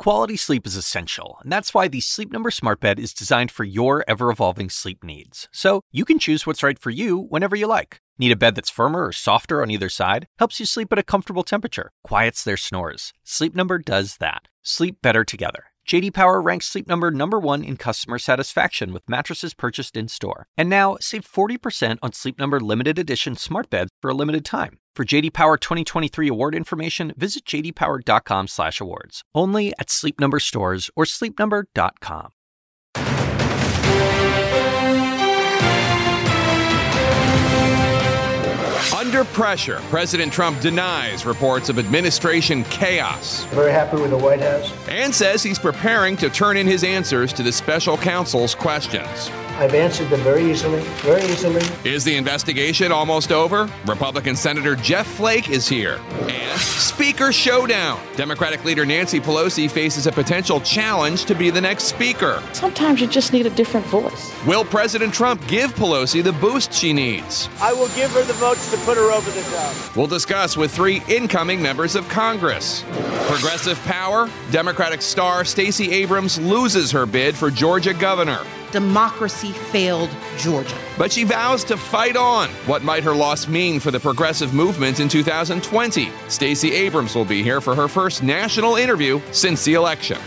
Quality sleep is essential, and that's why the Sleep Number Smart Bed is designed for your ever-evolving sleep needs. So you can choose what's right for you whenever you like. Need a bed that's firmer or softer on either side? Helps you sleep at a comfortable temperature. Quiets their snores. Sleep Number does that. Sleep better together. J.D. Power ranks Sleep Number #1 in customer satisfaction with mattresses purchased in-store. And now, save 40% on Sleep Number limited edition smart beds for a limited time. For J.D. Power 2023 award information, visit jdpower.com/awards. Only at Sleep Number stores or sleepnumber.com. Under pressure, President Trump denies reports of administration chaos. Very happy with the White House. And says he's preparing to turn in his answers to the special counsel's questions. I've answered them very easily. Is the investigation almost over? Republican Senator Jeff Flake is here. And Speaker Showdown. Democratic leader Nancy Pelosi faces a potential challenge to be the next speaker. Sometimes you just need a different voice. Will President Trump give Pelosi the boost she needs? I will give her the votes to put her over the top. We'll discuss with 3 incoming members of Congress. Progressive power. Democratic star Stacey Abrams loses her bid for Georgia governor. Democracy failed Georgia. But she vows to fight on. What might her loss mean for the progressive movement in 2020? Stacey Abrams will be here for her first national interview since the election.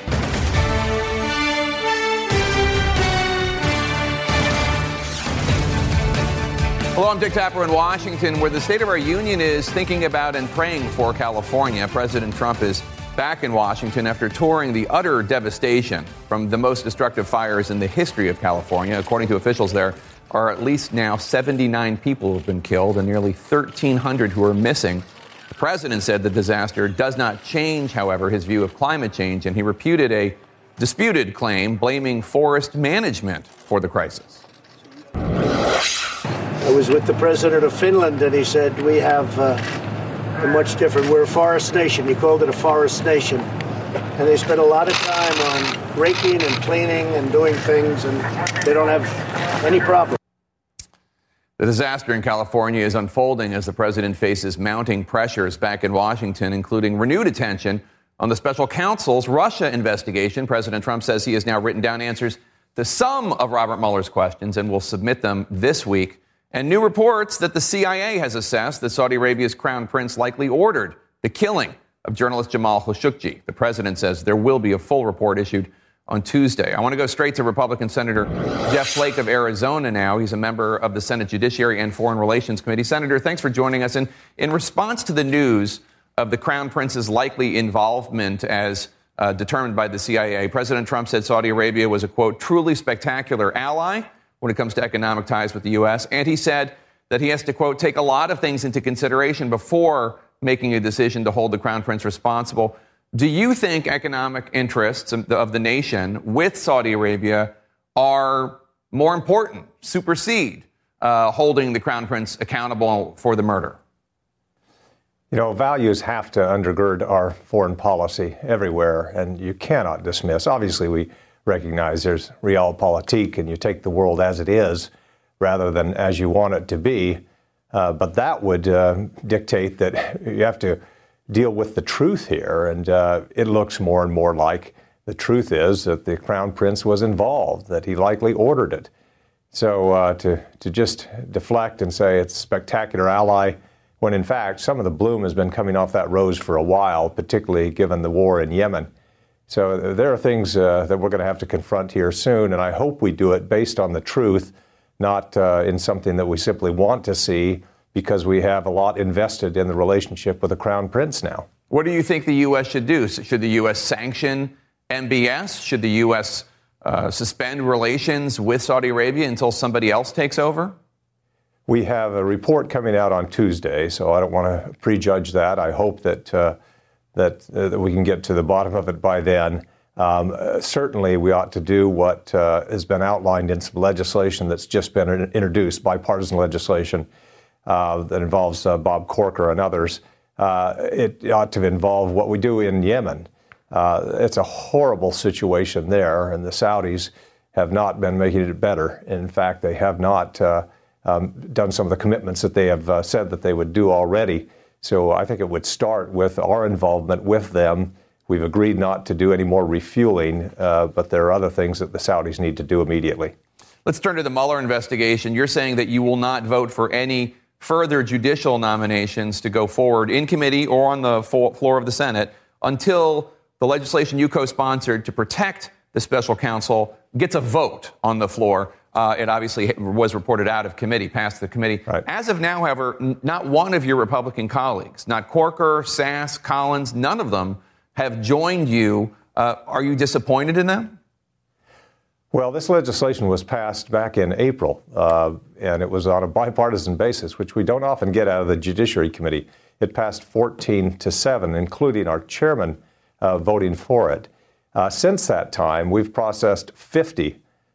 Hello, I'm Dick Tapper in Washington, where the State of our Union is thinking about and praying for California. President Trump is back in Washington after touring the utter devastation from the most destructive fires in the history of California. According to officials, there are at least now 79 people who have been killed and nearly 1,300 who are missing. The president said the disaster does not change, however, his view of climate change, and he refuted a disputed claim blaming forest management for the crisis. I was with the president of Finland, and he said we have much different. We're a forest nation. He called it a forest nation. And they spend a lot of time on raking and cleaning and doing things, and they don't have any problem. The disaster in California is unfolding as the president faces mounting pressures back in Washington, including renewed attention on the special counsel's Russia investigation. President Trump says he has now written down answers to some of Robert Mueller's questions and will submit them this week. And new reports that the CIA has assessed that Saudi Arabia's crown prince likely ordered the killing of journalist Jamal Khashoggi. The president says there will be a full report issued on Tuesday. I want to go straight to Republican Senator Jeff Flake of Arizona now. He's a member of the Senate Judiciary and Foreign Relations Committee. Senator, thanks for joining us. And in response to the news of the crown prince's likely involvement as determined by the CIA, President Trump said Saudi Arabia was a, quote, truly spectacular ally when it comes to economic ties with the U.S. And he said that he has to, quote, take a lot of things into consideration before making a decision to hold the crown prince responsible. Do you think economic interests of the nation with Saudi Arabia are more important, supersede holding the crown prince accountable for the murder? You know, values have to undergird our foreign policy everywhere, and you cannot dismiss. Obviously, we recognize there's realpolitik, and you take the world as it is rather than as you want it to be. But that would dictate that you have to deal with the truth here. And it looks more and more like the truth is that the crown prince was involved, that he likely ordered it. So to just deflect and say it's a spectacular ally, when in fact some of the bloom has been coming off that rose for a while, particularly given the war in Yemen. So there are things that we're going to have to confront here soon, and I hope we do it based on the truth, not in something that we simply want to see because we have a lot invested in the relationship with the Crown Prince now. What do you think the U.S. should do? Should the U.S. sanction MBS? Should the U.S. Suspend relations with Saudi Arabia until somebody else takes over? We have a report coming out on Tuesday, so I don't want to prejudge that. I hope that that we can get to the bottom of it by then. Certainly, we ought to do what has been outlined in some legislation that's just been introduced, bipartisan legislation that involves Bob Corker and others. It ought to involve what we do in Yemen. It's a horrible situation there, and the Saudis have not been making it better. In fact, they have not done some of the commitments that they have said that they would do already. So I think it would start with our involvement with them, We've agreed not to do any more refueling, but there are other things that the Saudis need to do immediately. Let's turn to the Mueller investigation. You're saying that you will not vote for any further judicial nominations to go forward in committee or on the floor of the Senate until the legislation you co-sponsored to protect the special counsel gets a vote on the floor. It obviously was reported out of committee, passed the committee. Right. As of now, however, not one of your Republican colleagues, not Corker, Sass, Collins, none of them have joined you. Are you disappointed in them? Well, this legislation was passed back in April, and it was on a bipartisan basis, which we don't often get out of the Judiciary Committee. It passed 14-7, including our chairman voting for it. Since that time, we've processed 50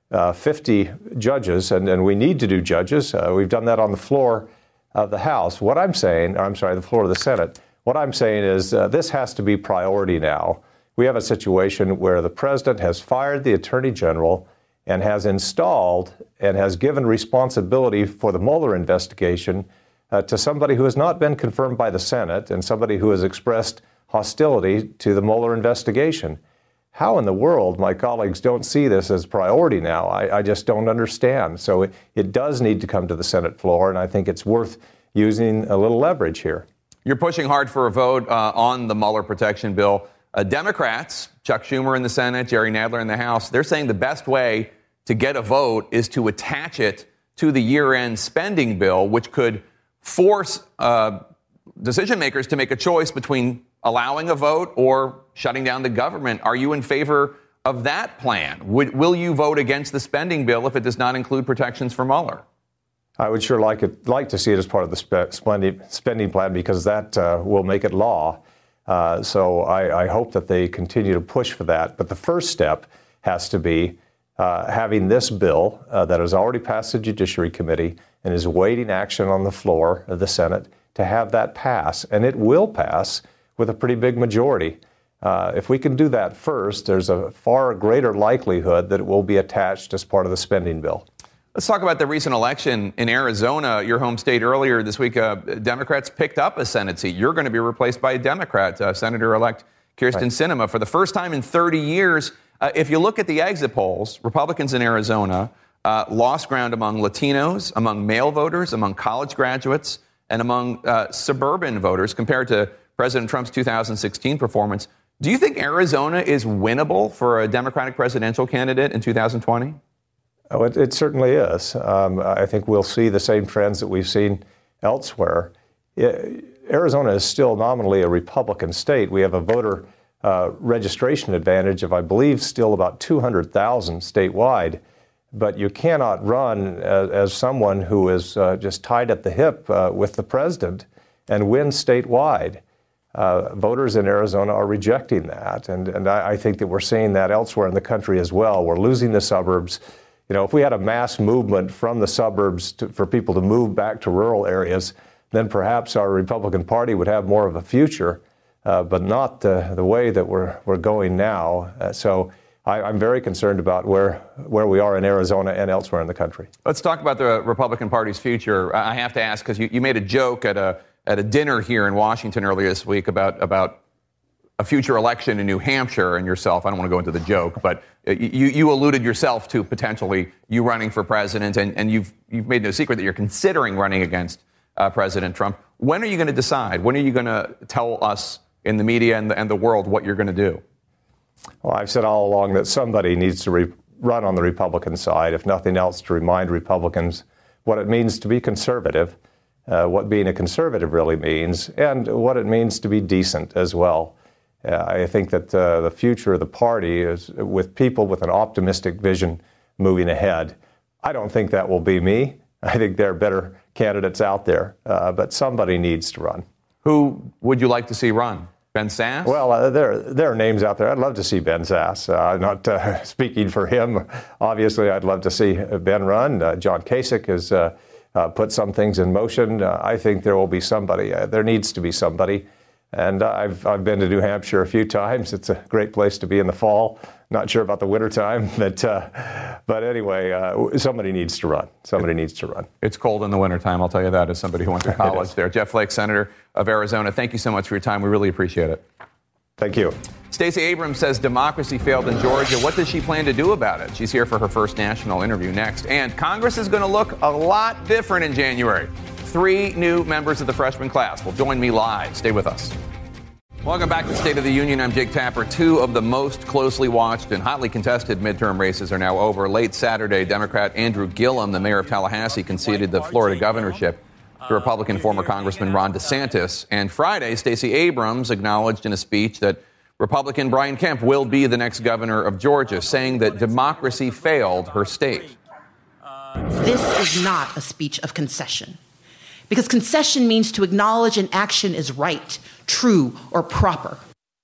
judges, and we need to do judges. We've done that on the floor of the House. The floor of the Senate. What I'm saying is this has to be priority now. We have a situation where the president has fired the attorney general and has installed and has given responsibility for the Mueller investigation to somebody who has not been confirmed by the Senate and somebody who has expressed hostility to the Mueller investigation. How in the world my colleagues don't see this as priority now, I just don't understand. So it does need to come to the Senate floor, and I think it's worth using a little leverage here. You're pushing hard for a vote on the Mueller protection bill. Democrats, Chuck Schumer in the Senate, Jerry Nadler in the House, they're saying the best way to get a vote is to attach it to the year-end spending bill, which could force decision makers to make a choice between allowing a vote or shutting down the government. Are you in favor of that plan? Will you vote against the spending bill if it does not include protections for Mueller? I would sure like to see it as part of the spending plan because that will make it law. So I hope that they continue to push for that. But the first step has to be having this bill that has already passed the Judiciary Committee and is awaiting action on the floor of the Senate to have that pass. And it will pass with a pretty big majority. If we can do that first, there's a far greater likelihood that it will be attached as part of the spending bill. Let's talk about the recent election in Arizona, your home state. Earlier this week, Democrats picked up a Senate seat. You're going to be replaced by a Democrat, Senator-elect Kyrsten Sinema. For the first time in 30 years, if you look at the exit polls, Republicans in Arizona lost ground among Latinos, among male voters, among college graduates, and among suburban voters compared to President Trump's 2016 performance. Do you think Arizona is winnable for a Democratic presidential candidate in 2020? Oh, it certainly is. I think we'll see the same trends that we've seen elsewhere. Arizona is still nominally a Republican state. We have a voter registration advantage of, I believe, still about 200,000 statewide. But you cannot run as someone who is just tied at the hip with the president and win statewide. Voters in Arizona are rejecting that. And I think that we're seeing that elsewhere in the country as well. We're losing the suburbs. You know, if we had a mass movement from the suburbs for people to move back to rural areas, then perhaps our Republican Party would have more of a future, but not the way that we're going now. So I'm very concerned about where we are in Arizona and elsewhere in the country. Let's talk about the Republican Party's future. I have to ask, because you made a joke at a dinner here in Washington earlier this week about a future election in New Hampshire and yourself. I don't want to go into the joke, but you alluded yourself to potentially you running for president, and you've made no secret that you're considering running against President Trump. When are you going to decide? When are you going to tell us in the media and the world what you're going to do? Well, I've said all along that somebody needs to run on the Republican side, if nothing else, to remind Republicans what it means to be conservative, what being a conservative really means, and what it means to be decent as well. I think that the future of the party is with people with an optimistic vision moving ahead. I don't think that will be me. I think there are better candidates out there, but somebody needs to run. Who would you like to see run? Ben Sasse? Well, there are names out there. I'd love to see Ben Sasse. I'm not speaking for him. Obviously, I'd love to see Ben run. John Kasich has put some things in motion. I think there will be somebody. There needs to be somebody. And I've been to New Hampshire a few times. It's a great place to be in the fall. Not sure about the wintertime, but anyway, somebody needs to run. Somebody needs to run. It's cold in the wintertime, I'll tell you that, as somebody who went to college there. Jeff Flake, Senator of Arizona, thank you so much for your time. We really appreciate it. Thank you. Stacey Abrams says democracy failed in Georgia. What does she plan to do about it? She's here for her first national interview next. And Congress is going to look a lot different in January. 3 new members of the freshman class will join me live. Stay with us. Welcome back to State of the Union. I'm Jake Tapper. 2 of the most closely watched and hotly contested midterm races are now over. Late Saturday, Democrat Andrew Gillum, the mayor of Tallahassee, conceded the Florida governorship to Republican former Congressman Ron DeSantis. And Friday, Stacey Abrams acknowledged in a speech that Republican Brian Kemp will be the next governor of Georgia, saying that democracy failed her state. This is not a speech of concession, because concession means to acknowledge an action is right, true, or proper.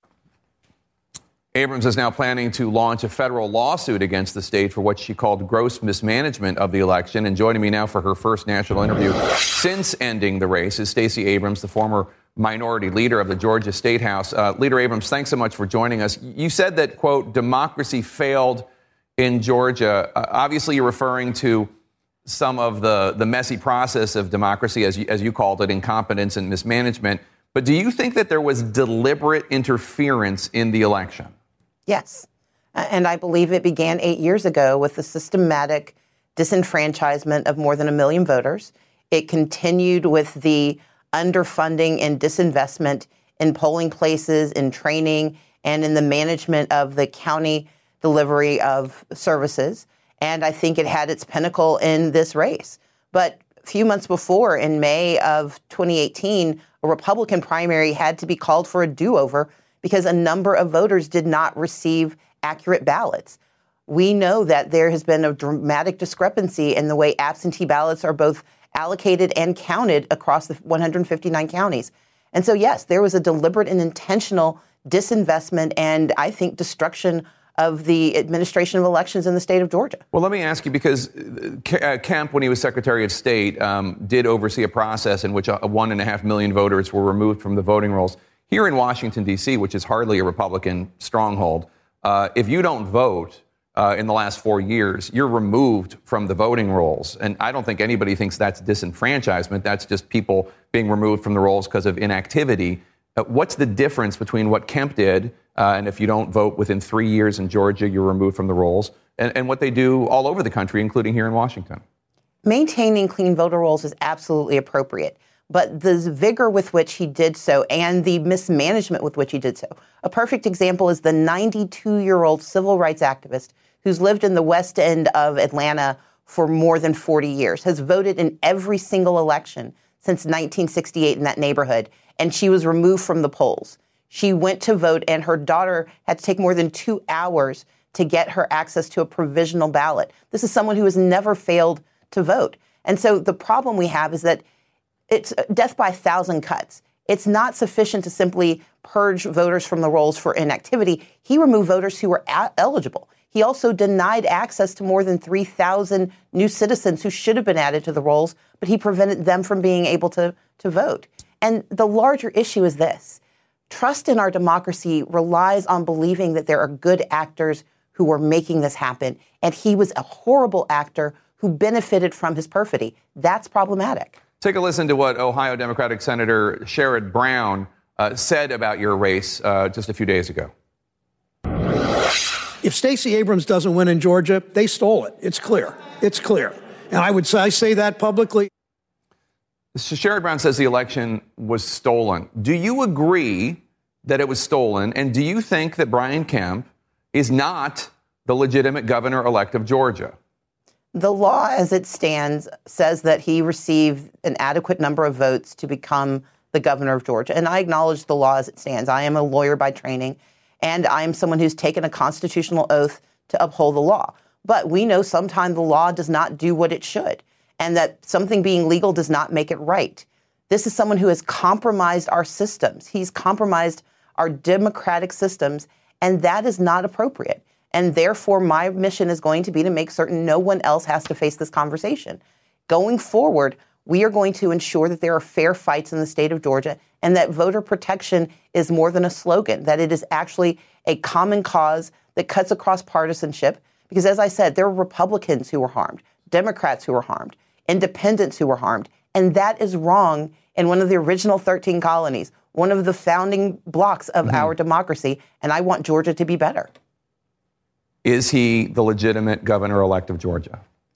Abrams is now planning to launch a federal lawsuit against the state for what she called gross mismanagement of the election. And joining me now for her first national interview since ending the race is Stacey Abrams, the former minority leader of the Georgia State House. Leader Abrams, thanks so much for joining us. You said that, quote, democracy failed in Georgia. Obviously, you're referring to some of the messy process of democracy, as you called it, incompetence and mismanagement. But do you think that there was deliberate interference in the election? Yes. And I believe it began 8 years ago with the systematic disenfranchisement of more than 1 million voters. It continued with the underfunding and disinvestment in polling places, in training, and in the management of the county delivery of services. And I think it had its pinnacle in this race. But a few months before, in May of 2018, a Republican primary had to be called for a do-over because a number of voters did not receive accurate ballots. We know that there has been a dramatic discrepancy in the way absentee ballots are both allocated and counted across the 159 counties. And so, yes, there was a deliberate and intentional disinvestment and, I think, destruction of the administration of elections in the state of Georgia. Well, let me ask you, because Kemp, when he was Secretary of State, did oversee a process in which 1.5 million voters were removed from the voting rolls. Here in Washington, D.C., which is hardly a Republican stronghold, if you don't vote in the last 4 years, you're removed from the voting rolls. And I don't think anybody thinks that's disenfranchisement. That's just people being removed from the rolls because of inactivity. What's the difference between what Kemp did, and if you don't vote within 3 years in Georgia, you're removed from the rolls, and what they do all over the country, including here in Washington? Maintaining clean voter rolls is absolutely appropriate. But the vigor with which he did so and the mismanagement with which he did so. A perfect example is the 92-year-old civil rights activist who's lived in the West End of Atlanta for more than 40 years, has voted in every single election since 1968 in that neighborhood, and she was removed from the polls. She went to vote, and her daughter had to take more than 2 hours to get her access to a provisional ballot. This is someone who has never failed to vote. And so the problem we have is that it's death by 1,000 cuts. It's not sufficient to simply purge voters from the rolls for inactivity. He removed voters who were eligible. He also denied access to more than 3,000 new citizens who should have been added to the rolls, but he prevented them from being able to vote. And the larger issue is this. Trust in our democracy relies on believing that there are good actors who are making this happen. And he was a horrible actor who benefited from his perfidy. That's problematic. Take a listen to what Ohio Democratic Senator Sherrod Brown said about your race just a few days ago. If Stacey Abrams doesn't win in Georgia, they stole it. It's clear. It's clear. And I say that publicly. So Sherrod Brown says the election was stolen. Do you agree that it was stolen? And do you think that Brian Kemp is not the legitimate governor-elect of Georgia? The law as it stands says that he received an adequate number of votes to become the governor of Georgia. And I acknowledge the law as it stands. I am a lawyer by training, and I am someone who's taken a constitutional oath to uphold the law. But we know sometimes the law does not do what it should, and that something being legal does not make it right. This is someone who has compromised our systems. He's compromised our democratic systems, and that is not appropriate. And therefore, my mission is going to be to make certain no one else has to face this conversation. Going forward, we are going to ensure that there are fair fights in the state of Georgia and that voter protection is more than a slogan, that it is actually a common cause that cuts across partisanship. Because as I said, there are Republicans who were harmed, Democrats who were harmed, independents who were harmed, And that is wrong in one of the original 13 colonies, one of the founding blocks of our democracy. And I want Georgia to be better. Is he the legitimate governor-elect of Georgia?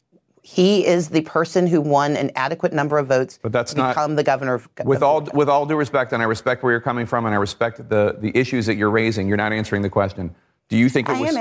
He is the person who won an adequate number of votes but that's to become the governor of with all due respect, and I respect where you're coming from, and I respect the issues that you're raising. You're not answering the question. Do you think it was?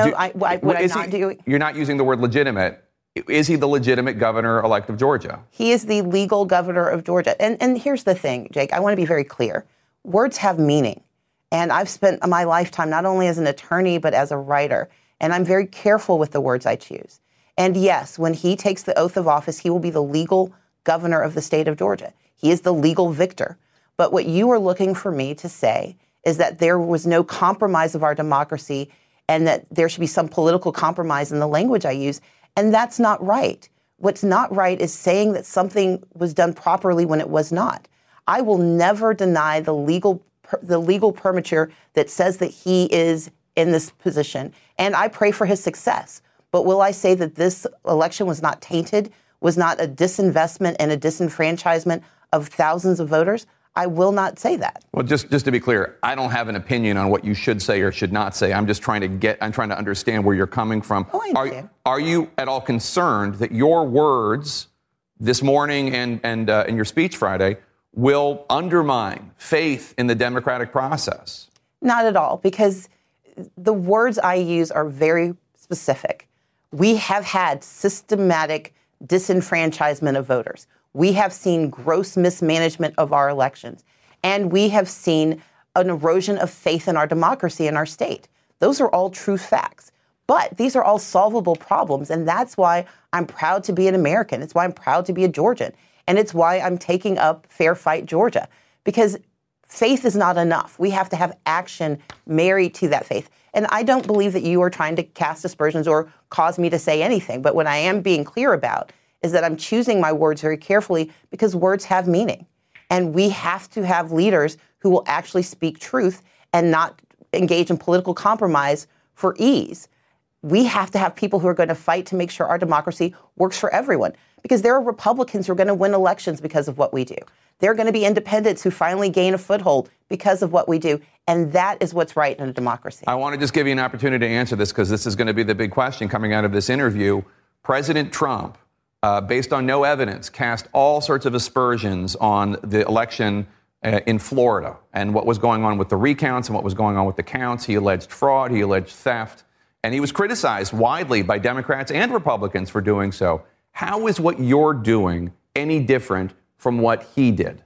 You're not using the word legitimate. Is he the legitimate governor-elect of Georgia? He is the legal governor of Georgia. And here's the thing, Jake. I want to be very clear. Words have meaning, and I've spent my lifetime not only as an attorney but as a writer, and I'm very careful with the words I choose. And yes, when he takes the oath of office, he will be the legal governor of the state of Georgia. He is the legal victor. But what you are looking for me to say is that there was no compromise of our democracy and that there should be some political compromise in the language I use. And that's not right. What's not right is saying that something was done properly when it was not. I will never deny the legal primature that says that he is in this position. And I pray for his success. But will I say that this election was not tainted, was not a disinvestment and a disenfranchisement of thousands of voters? I will not say that. Well, just to be clear, I don't have an opinion on what you should say or should not say. I'm trying to understand where you're coming from. Oh, I understand. Are you at all concerned that your words this morning and in your speech Friday will undermine faith in the democratic process? Not at all, because the words I use are very specific. We have had systematic disenfranchisement of voters. We have seen gross mismanagement of our elections. And we have seen an erosion of faith in our democracy in our state. Those are all true facts. But these are all solvable problems. And that's why I'm proud to be an American. It's why I'm proud to be a Georgian. And it's why I'm taking up Fair Fight Georgia. Because faith is not enough. We have to have action married to that faith. And I don't believe that you are trying to cast aspersions or cause me to say anything. But what I am being clear about is that I'm choosing my words very carefully because words have meaning. And we have to have leaders who will actually speak truth and not engage in political compromise for ease. We have to have people who are going to fight to make sure our democracy works for everyone. Because there are Republicans who are going to win elections because of what we do. There are going to be independents who finally gain a foothold because of what we do. And that is what's right in a democracy. I want to just give you an opportunity to answer this because this is going to be the big question coming out of this interview. President Trump, based on no evidence, cast all sorts of aspersions on the election in Florida and what was going on with the recounts and what was going on with the counts. He alleged fraud. He alleged theft. And he was criticized widely by Democrats and Republicans for doing so. How is what you're doing any different from what he did?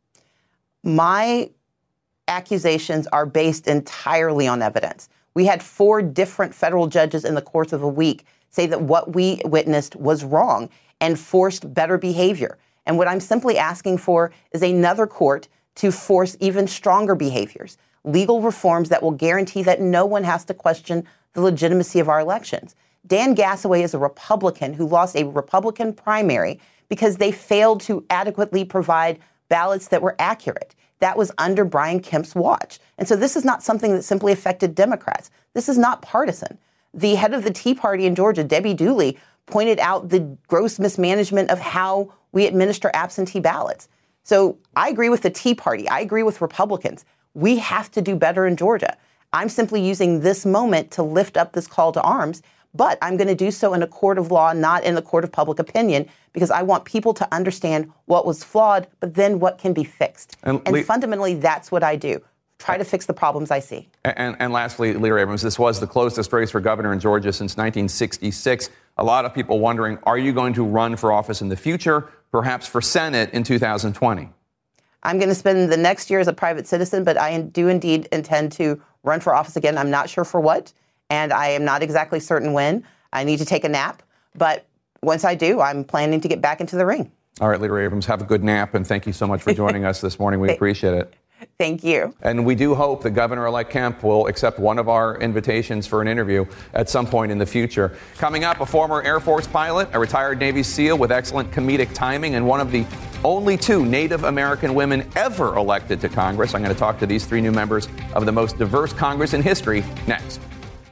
My accusations are based entirely on evidence. We had 4 different federal judges in the course of a week say that what we witnessed was wrong and forced better behavior. And what I'm simply asking for is another court to force even stronger behaviors, legal reforms that will guarantee that no one has to question the legitimacy of our elections. Dan Gassaway is a Republican who lost a Republican primary because they failed to adequately provide ballots that were accurate. That was under Brian Kemp's watch. And so this is not something that simply affected Democrats. This is not partisan. The head of the Tea Party in Georgia, Debbie Dooley, pointed out the gross mismanagement of how we administer absentee ballots. So I agree with the Tea Party. I agree with Republicans. We have to do better in Georgia. I'm simply using this moment to lift up this call to arms. But I'm going to do so in a court of law, not in the court of public opinion, because I want people to understand what was flawed, but then what can be fixed. And fundamentally, that's what I do. Try to fix the problems I see. And lastly, Leader Abrams, this was the closest race for governor in Georgia since 1966. A lot of people wondering, are you going to run for office in the future, perhaps for Senate in 2020? I'm going to spend the next year as a private citizen, but I do indeed intend to run for office again. I'm not sure for what. And I am not exactly certain when. I need to take a nap. But once I do, I'm planning to get back into the ring. All right, Leader Abrams, have a good nap. And thank you so much for joining us this morning. We appreciate it. Thank you. And we do hope that Governor-elect Kemp will accept one of our invitations for an interview at some point in the future. Coming up, a former Air Force pilot, a retired Navy SEAL with excellent comedic timing, and one of the only 2 Native American women ever elected to Congress. I'm going to talk to these 3 new members of the most diverse Congress in history next.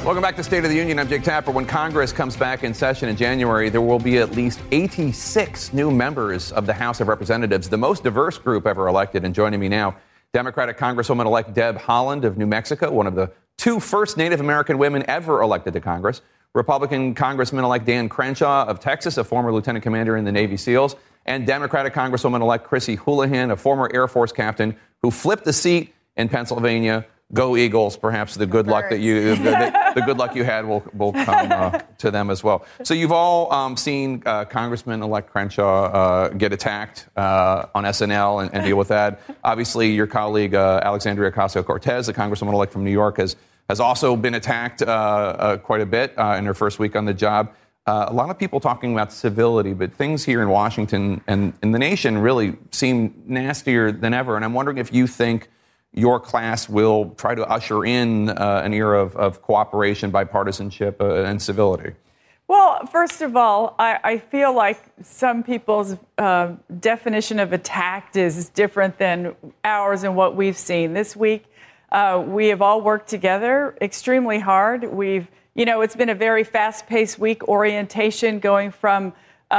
Welcome back to State of the Union. I'm Jake Tapper. When Congress comes back in session in January, there will be at least 86 new members of the House of Representatives, the most diverse group ever elected. And joining me now, Democratic Congresswoman-elect Deb Haaland of New Mexico, one of the two first Native American women ever elected to Congress. Republican Congressman-elect Dan Crenshaw of Texas, a former lieutenant commander in the Navy SEALs. And Democratic Congresswoman-elect Chrissy Houlihan, a former Air Force captain who flipped the seat in Pennsylvania. Go Eagles! Perhaps the good luck that the good luck you had will come to them as well. So you've all seen Congressman-elect Crenshaw get attacked on SNL and deal with that. Obviously, your colleague Alexandria Ocasio-Cortez, the Congresswoman-elect from New York, has also been attacked quite a bit in her first week on the job. A lot of people talking about civility, but things here in Washington and in the nation really seem nastier than ever. And I'm wondering if you think your class will try to usher in an era of cooperation, bipartisanship, and civility. Well, first of all, I feel like some people's definition of attacked is different than ours and what we've seen. This week, we have all worked together extremely hard. It's been a very fast-paced week, orientation going from,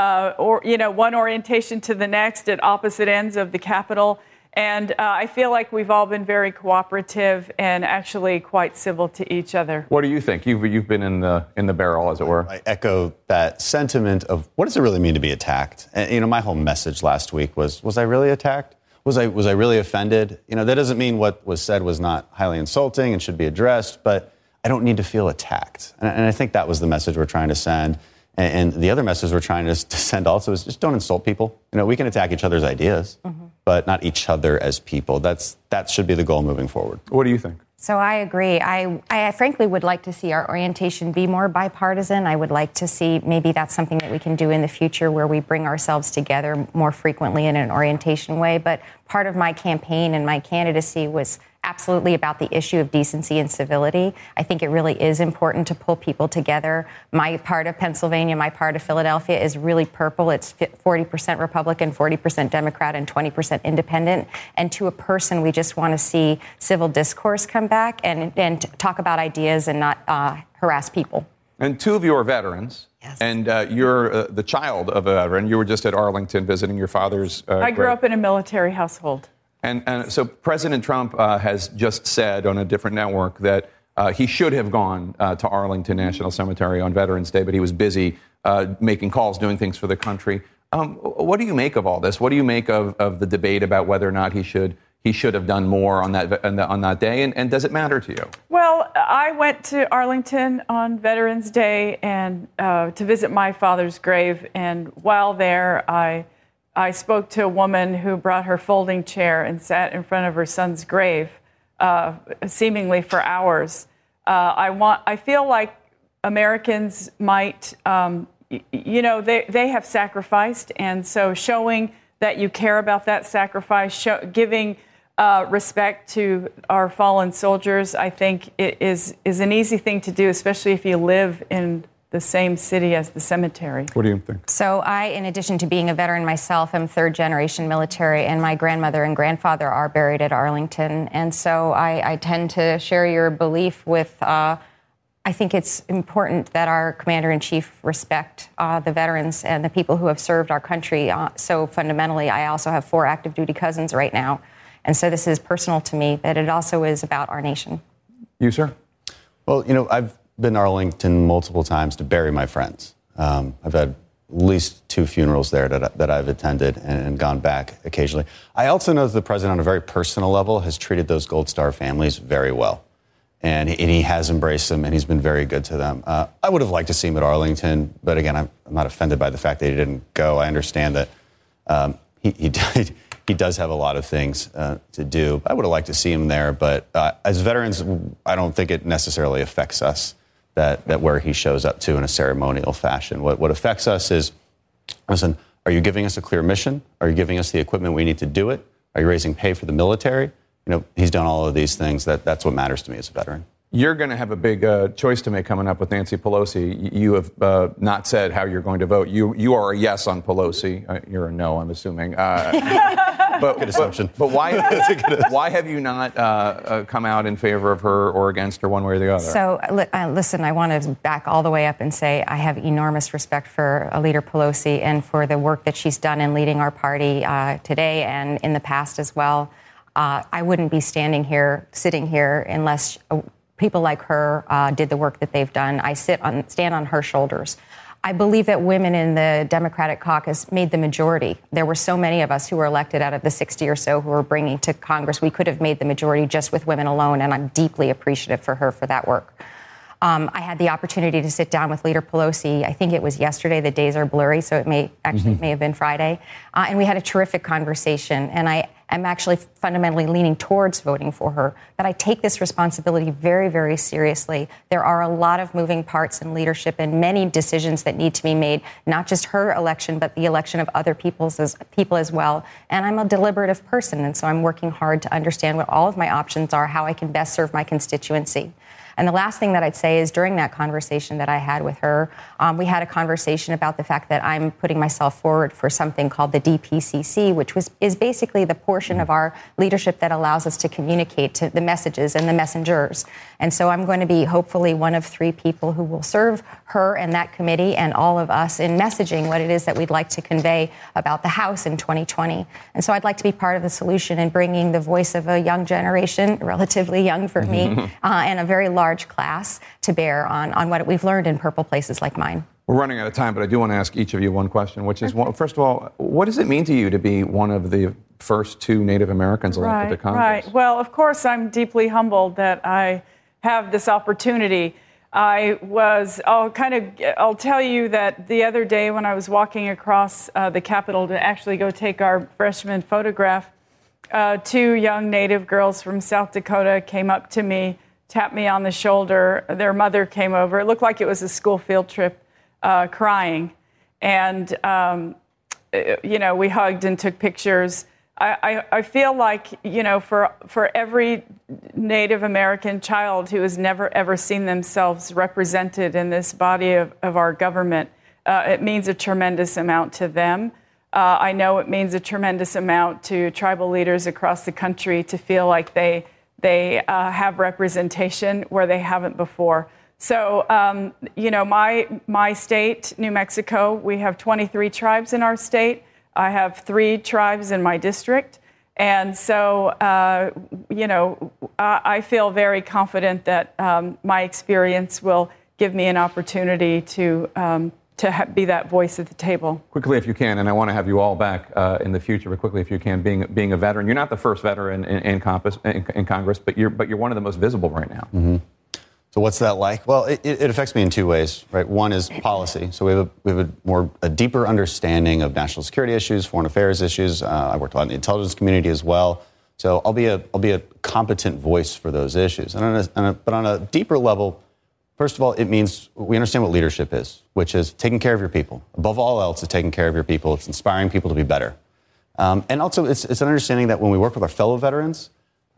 one orientation to the next at opposite ends of the Capitol. And I feel like we've all been very cooperative and actually quite civil to each other. What do you think? You've been in the barrel, as it were. I echo that sentiment of what does it really mean to be attacked? And, my whole message last week was I really attacked? Was I really offended? That doesn't mean what was said was not highly insulting and should be addressed, but I don't need to feel attacked. And I think that was the message we're trying to send. And the other message we're trying to send also is just don't insult people. We can attack each other's ideas, but not each other as people. That should be the goal moving forward. What do you think? So I agree. I frankly would like to see our orientation be more bipartisan. I would like to see maybe that's something that we can do in the future where we bring ourselves together more frequently in an orientation way. But part of my campaign and my candidacy was absolutely about the issue of decency and civility. I think it really is important to pull people together. My part of Pennsylvania, my part of Philadelphia is really purple. It's 40% Republican, 40% Democrat, and 20% independent. And to a person, we just want to see civil discourse come back and talk about ideas and not harass people. And two of you are veterans. Yes. And you're the child of a veteran. You were just at Arlington visiting your father's I grew up in a military household. And so President Trump has just said on a different network that he should have gone to Arlington National Cemetery on Veterans Day, but he was busy making calls, doing things for the country. What do you make of all this? What do you make of the debate about whether or not he should have done more on that day? And does it matter to you? Well, I went to Arlington on Veterans Day and to visit my father's grave. And while there, I spoke to a woman who brought her folding chair and sat in front of her son's grave, seemingly for hours. I feel like Americans might, they have sacrificed, and so showing that you care about that sacrifice, giving respect to our fallen soldiers, I think it is an easy thing to do, especially if you live in the same city as the cemetery. What do you think? So I, in addition to being a veteran myself, am third-generation military, and my grandmother and grandfather are buried at Arlington. And so I tend to share your belief with, I think it's important that our commander-in-chief respect the veterans and the people who have served our country so fundamentally. I also have 4 active duty cousins right now. And so this is personal to me, but it also is about our nation. You, sir? Well, I've been to Arlington multiple times to bury my friends. I've had at least 2 funerals there that I've attended and gone back occasionally. I also know that the president, on a very personal level, has treated those Gold Star families very well. And he has embraced them, and he's been very good to them. I would have liked to see him at Arlington, but again, I'm not offended by the fact that he didn't go. I understand that he does have a lot of things to do. I would have liked to see him there, but as veterans, I don't think it necessarily affects us that where he shows up to in a ceremonial fashion. What affects us is, listen, are you giving us a clear mission? Are you giving us the equipment we need to do it? Are you raising pay for the military? He's done all of these things. That's what matters to me as a veteran. You're going to have a big choice to make coming up with Nancy Pelosi. You have not said how you're going to vote. You are a yes on Pelosi. You're a no, I'm assuming. Good assumption. But why have you not come out in favor of her or against her one way or the other? So, listen, I want to back all the way up and say I have enormous respect for Leader Pelosi and for the work that she's done in leading our party today and in the past as well. I wouldn't be sitting here, unless people like her did the work that they've done. I stand on her shoulders. I believe that women in the Democratic caucus made the majority. There were so many of us who were elected out of the 60 or so who were bringing to Congress. We could have made the majority just with women alone, and I'm deeply appreciative for her for that work. I had the opportunity to sit down with Leader Pelosi. I think it was yesterday. The days are blurry, so it may have been Friday. And we had a terrific conversation. And I am actually fundamentally leaning towards voting for her. But I take this responsibility very, very seriously. There are a lot of moving parts in leadership and many decisions that need to be made, not just her election, but the election of other people as well. And I'm a deliberative person, and so I'm working hard to understand what all of my options are, how I can best serve my constituency. And the last thing that I'd say is during that conversation that I had with her, we had a conversation about the fact that I'm putting myself forward for something called the DPCC, which is basically the portion of our leadership that allows us to communicate to the messages and the messengers. And so I'm going to be hopefully one of 3 people who will serve her and that committee and all of us in messaging what it is that we'd like to convey about the House in 2020. And so I'd like to be part of the solution in bringing the voice of a young generation, relatively young for me, and a very large class to bear on what we've learned in purple places like mine. We're running out of time, but I do want to ask each of you one question, which is, first of all, what does it mean to you to be one of the first 2 Native Americans elected to Congress? Right. Well, of course, I'm deeply humbled that I have this opportunity. I'll tell you that the other day when I was walking across the Capitol to actually go take our freshman photograph, 2 young Native girls from South Dakota came up to me, tapped me on the shoulder. Their mother came over. It looked like it was a school field trip, crying. And, we hugged and took pictures. I feel like, for every Native American child who has never, ever seen themselves represented in this body of our government, it means a tremendous amount to them. I know it means a tremendous amount to tribal leaders across the country to feel like they have representation where they haven't before. So, my state, New Mexico, we have 23 tribes in our state. I have 3 tribes in my district. And so, I feel very confident that my experience will give me an opportunity to be that voice at the table. Quickly, if you can, and I want to have you all back in the future, but quickly, if you can, being a veteran, you're not the first veteran in Congress, but you're one of the most visible right now. Mm-hmm. So what's that like? Well, it affects me in 2 ways, right? One is policy. So we have a deeper understanding of national security issues, foreign affairs issues. I worked a lot in the intelligence community as well. So I'll be a competent voice for those issues. But on a deeper level, first of all, it means we understand what leadership is, which is taking care of your people. Above all else, it's taking care of your people. It's inspiring people to be better. And also, it's an understanding that when we work with our fellow veterans,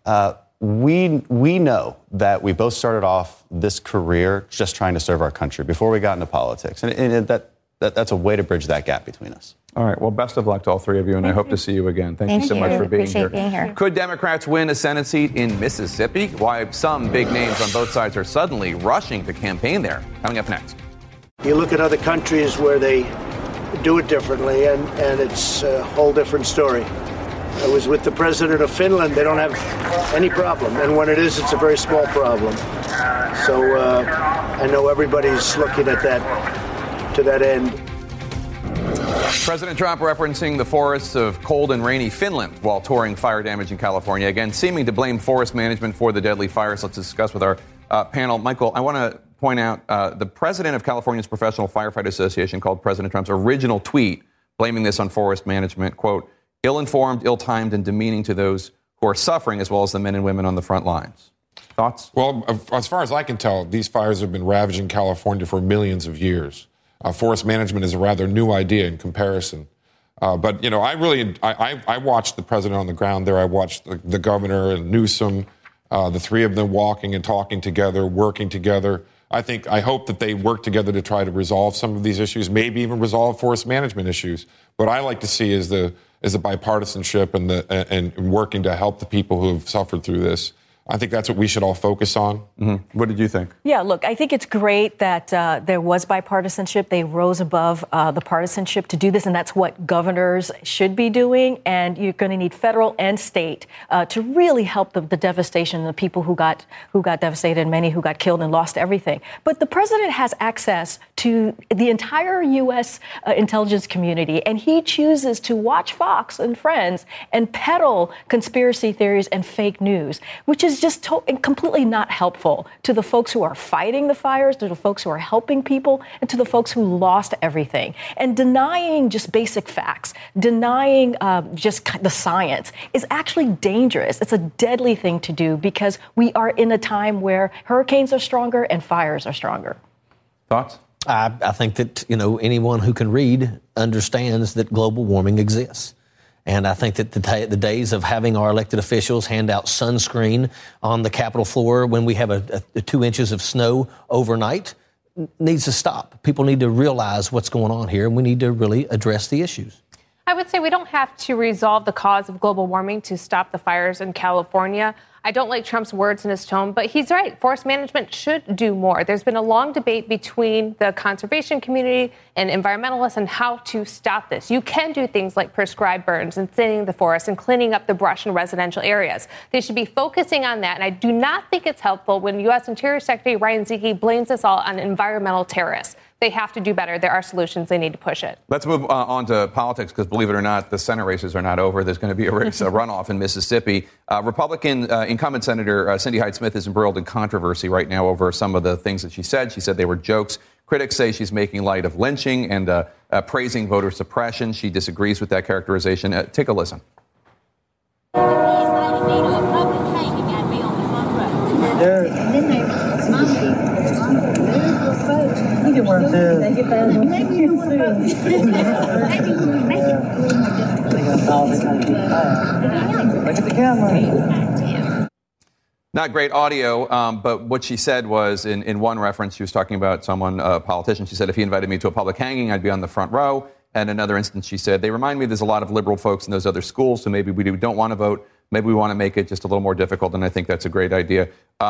we know that we both started off this career just trying to serve our country before we got into politics. And that's a way to bridge that gap between us. All right. Well, best of luck to all 3 of you, and I hope to see you again. Thank you so much for being here. Appreciate being here. Could Democrats win a Senate seat in Mississippi? Why some big names on both sides are suddenly rushing to campaign there. Coming up next. You look at other countries where they do it differently, and it's a whole different story. I was with the president of Finland. They don't have any problem. And when it is, it's a very small problem. So I know everybody's looking at that to that end. President Trump referencing the forests of cold and rainy Finland while touring fire damage in California, again seeming to blame forest management for the deadly fires. Let's discuss with our panel. Michael, I want to point out the president of California's Professional Firefighter Association called President Trump's original tweet blaming this on forest management, quote, ill-informed, ill-timed, and demeaning to those who are suffering, as well as the men and women on the front lines. Thoughts? Well, as far as I can tell, these fires have been ravaging California for millions of years. Forest management is a rather new idea in comparison. But, I watched the president on the ground there. I watched the governor and Newsom, the 3 of them walking and talking together, working together. I hope that they work together to try to resolve some of these issues, maybe even resolve forest management issues. What I like to see is the is the bipartisanship and working to help the people who have suffered through this. I think that's what we should all focus on. Mm-hmm. What did you think? Yeah, look, I think it's great that there was bipartisanship. They rose above the partisanship to do this, and that's what governors should be doing. And you're going to need federal and state to really help the devastation, the people who got devastated, and many who got killed and lost everything. But the president has access to the entire U.S. Intelligence community, and he chooses to watch Fox and Friends and peddle conspiracy theories and fake news, which is just completely not helpful to the folks who are fighting the fires, to the folks who are helping people, and to the folks who lost everything. And denying just basic facts, denying just the science is actually dangerous. It's a deadly thing to do because we are in a time where hurricanes are stronger and fires are stronger. Thoughts? I think that, anyone who can read understands that global warming exists. And I think that the days of having our elected officials hand out sunscreen on the Capitol floor when we have a 2 inches of snow overnight needs to stop. People need to realize what's going on here, and we need to really address the issues. I would say we don't have to resolve the cause of global warming to stop the fires in California. I don't like Trump's words in his tone, but he's right. Forest management should do more. There's been a long debate between the conservation community and environmentalists on how to stop this. You can do things like prescribed burns and thinning the forest and cleaning up the brush in residential areas. They should be focusing on that. And I do not think it's helpful when U.S. Interior Secretary Ryan Zinke blames us all on environmental terrorists. They have to do better. There are solutions. They need to push it. Let's move on to politics because, believe it or not, the Senate races are not over. There's going to be a runoff in Mississippi. Republican incumbent Senator Cindy Hyde-Smith is embroiled in controversy right now over some of the things that she said. She said they were jokes. Critics say she's making light of lynching and praising voter suppression. She disagrees with that characterization. Take a listen. Not great audio, but what she said was, in one reference, she was talking about someone, a politician. She said, if he invited me to a public hanging, I'd be on the front row. And another instance, she said, they remind me there's a lot of liberal folks in those other schools, so maybe we don't want to vote. Maybe we want to make it just a little more difficult, and I think that's a great idea.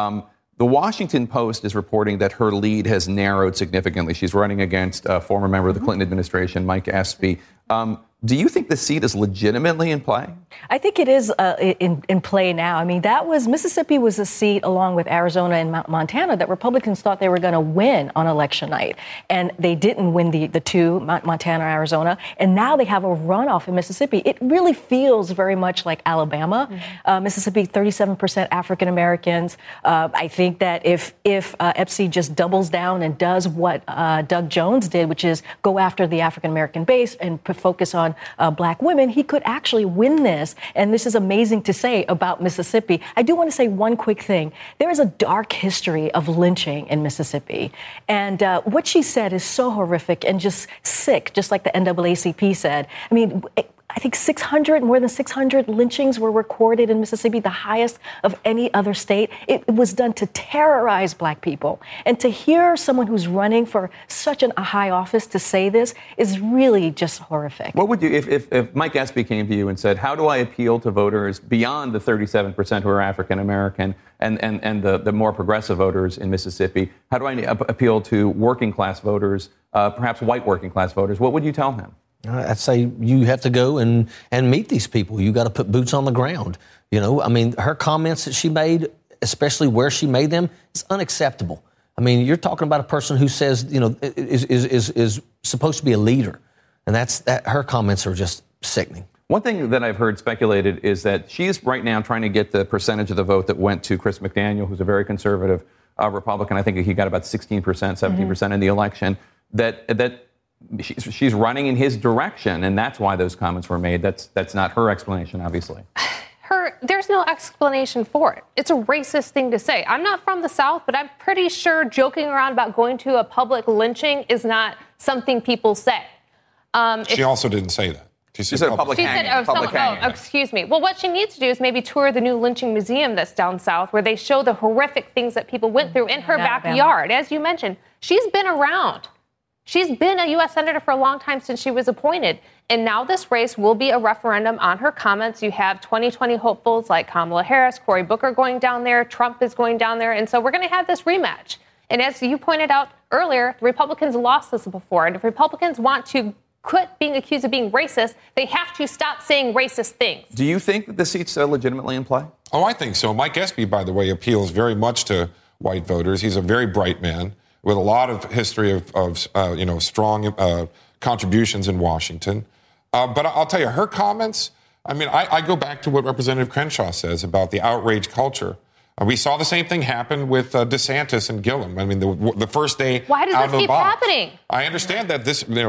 The Washington Post is reporting that her lead has narrowed significantly. She's running against a former member of the Clinton administration, Mike Espy. Do you think the seat is legitimately in play? I think it is in play now. I mean, Mississippi was a seat along with Arizona and Montana that Republicans thought they were going to win on election night. And they didn't win the two, Montana and Arizona. And now they have a runoff in Mississippi. It really feels very much like Alabama. Mm-hmm. Mississippi, 37% African Americans. I think that if Espy just doubles down and does what Doug Jones did, which is go after the African American base and focus on black women, he could actually win this. And this is amazing to say about Mississippi. I do want to say one quick thing. There is a dark history of lynching in Mississippi. And what she said is so horrific and just sick, just like the NAACP said. I mean, I think more than 600 lynchings were recorded in Mississippi, the highest of any other state. It was done to terrorize black people. And to hear someone who's running for such a high office to say this is really just horrific. What would you, if Mike Espy came to you and said, how do I appeal to voters beyond the 37% who are African American and the more progressive voters in Mississippi? How do I appeal to working class voters, perhaps white working class voters? What would you tell him? I'd say you have to go and meet these people. You got to put boots on the ground. I mean, her comments that she made, especially where she made them, it's unacceptable. I mean, you're talking about a person who says, is supposed to be a leader. And her comments are just sickening. One thing that I've heard speculated is that she's right now trying to get the percentage of the vote that went to Chris McDaniel, who's a very conservative Republican. I think he got about 16%, 17% in the election. That she's running in his direction, and that's why those comments were made. That's not her explanation, obviously. There's no explanation for it. It's a racist thing to say. I'm not from the South, but I'm pretty sure joking around about going to a public lynching is not something people say. She also didn't say that. She said public hanging. Excuse me. Well, what she needs to do is maybe tour the new lynching museum that's down south, where they show the horrific things that people went through in her backyard. As you mentioned, she's been around. She's been a U.S. Senator for a long time since she was appointed. And now this race will be a referendum on her comments. You have 2020 hopefuls like Kamala Harris, Cory Booker going down there. Trump is going down there. And so we're going to have this rematch. And as you pointed out earlier, the Republicans lost this before. And if Republicans want to quit being accused of being racist, they have to stop saying racist things. Do you think that the seat's legitimately in play? Oh, I think so. Mike Espy, by the way, appeals very much to white voters. He's a very bright man with a lot of history of strong contributions in Washington. But I'll tell you, her comments, I mean, I go back to what Representative Crenshaw says about the outrage culture. We saw the same thing happen with DeSantis and Gillum. I mean, the first day Why does out this of the keep box. happening? I understand that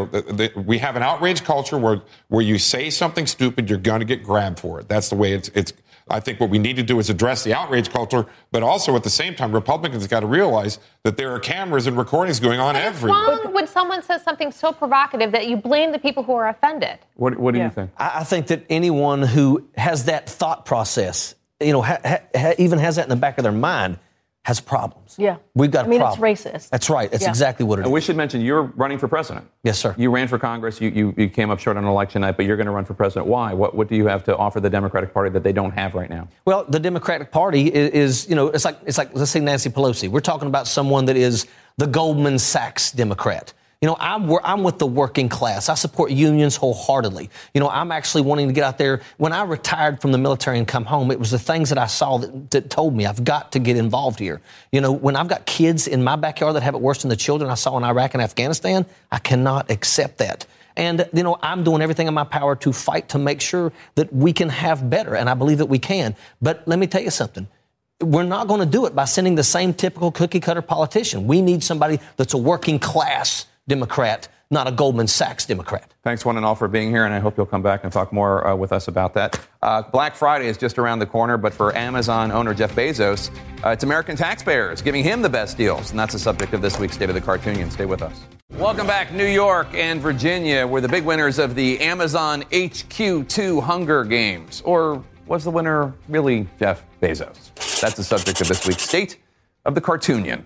we have an outrage culture where you say something stupid, you're going to get grabbed for it. That's the way it's. I think what we need to do is address the outrage culture, but also at the same time, Republicans got to realize that there are cameras and recordings going on everywhere. It's wrong when someone says something so provocative that you blame the people who are offended. What do you think? I think that anyone who has that thought process, even has that in the back of their mind, has problems. Yeah. We've got a problem. It's racist. That's right. That's exactly what it is. And we should mention you're running for president. Yes, sir. You ran for Congress. You came up short on election night, but you're going to run for president. Why? What do you have to offer the Democratic Party that they don't have right now? Well, the Democratic Party is it's like let's say Nancy Pelosi. We're talking about someone that is the Goldman Sachs Democrat. I'm with the working class. I support unions wholeheartedly. I'm actually wanting to get out there. When I retired from the military and come home, it was the things that I saw that told me I've got to get involved here. When I've got kids in my backyard that have it worse than the children I saw in Iraq and Afghanistan, I cannot accept that. And, I'm doing everything in my power to fight to make sure that we can have better. And I believe that we can. But let me tell you something. We're not going to do it by sending the same typical cookie-cutter politician. We need somebody that's a working class Democrat, not a Goldman Sachs Democrat. Thanks, one and all, for being here, and I hope you'll come back and talk more with us about that. Black Friday is just around the corner, but for Amazon owner Jeff Bezos, it's American taxpayers giving him the best deals, and that's the subject of this week's State of the Cartoonian. Stay with us. Welcome back. New York and Virginia were the big winners of the Amazon HQ2 Hunger Games. Or was the winner really Jeff Bezos? That's the subject of this week's State of the Cartoonian.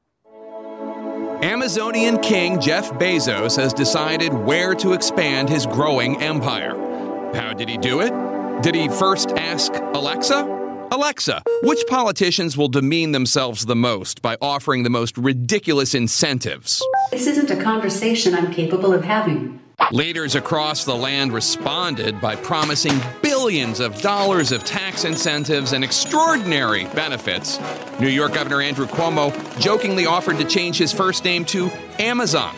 Amazonian king Jeff Bezos has decided where to expand his growing empire. How did he do it? Did he first ask Alexa? Alexa, which politicians will demean themselves the most by offering the most ridiculous incentives? This isn't a conversation I'm capable of having. Leaders across the land responded by promising billions of dollars of tax incentives and extraordinary benefits. New York Governor Andrew Cuomo jokingly offered to change his first name to Amazon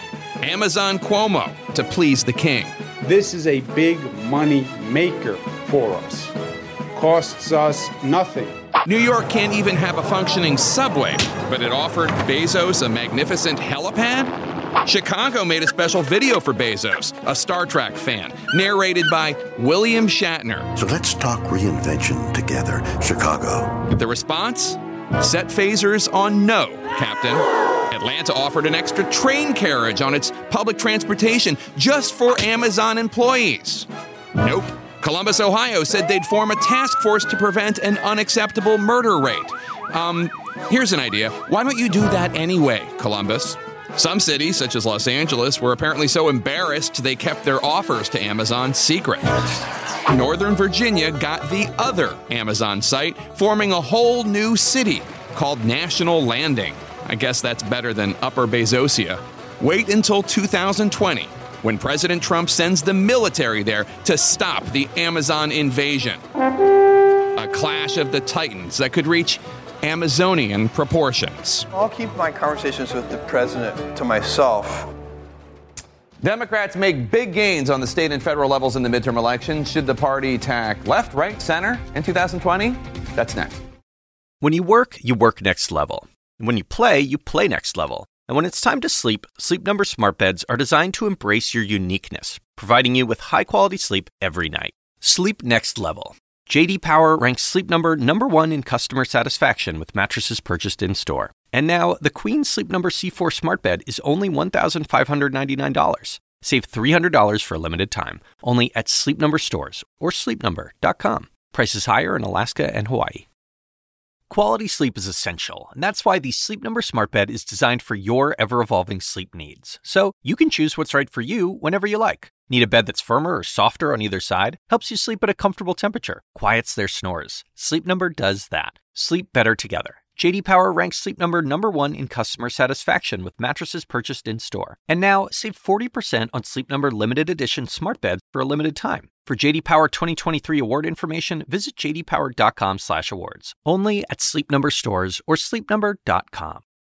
Cuomo, to please the king. This is a big money maker for us. Costs us nothing. New York can't even have a functioning subway, but it offered Bezos a magnificent helipad? Chicago made a special video for Bezos, a Star Trek fan, narrated by William Shatner. So let's talk reinvention together, Chicago. The response? Set phasers on no, Captain. Atlanta offered an extra train carriage on its public transportation just for Amazon employees. Nope. Columbus, Ohio said they'd form a task force to prevent an unacceptable murder rate. Here's an idea. Why don't you do that anyway, Columbus? Some cities, such as Los Angeles, were apparently so embarrassed they kept their offers to Amazon secret. Northern Virginia got the other Amazon site, forming a whole new city called National Landing. I guess that's better than Upper Bezosia. Wait until 2020, when President Trump sends the military there to stop the Amazon invasion. A clash of the titans that could reach Amazonian proportions. I'll keep my conversations with the president to myself. Democrats make big gains on the state and federal levels in the midterm election. Should the party tack left, right, center in 2020? That's next. When you work next level. And when you play next level. And when it's time to sleep, Sleep Number smart beds are designed to embrace your uniqueness, providing you with high-quality sleep every night. Sleep next level. J.D. Power ranks Sleep Number #1 in customer satisfaction with mattresses purchased in-store. And now, the Queen Sleep Number C4 smart bed is only $1,599. Save $300 for a limited time, only at Sleep Number stores or sleepnumber.com. Prices higher in Alaska and Hawaii. Quality sleep is essential, and that's why the Sleep Number Smart Bed is designed for your ever-evolving sleep needs. So you can choose what's right for you whenever you like. Need a bed that's firmer or softer on either side? Helps you sleep at a comfortable temperature. Quiets their snores. Sleep Number does that. Sleep better together. J.D. Power ranks Sleep Number #1 in customer satisfaction with mattresses purchased in-store. And now, save 40% on Sleep Number limited edition smart beds for a limited time. For J.D. Power 2023 award information, visit jdpower.com/awards. Only at Sleep Number stores or sleepnumber.com.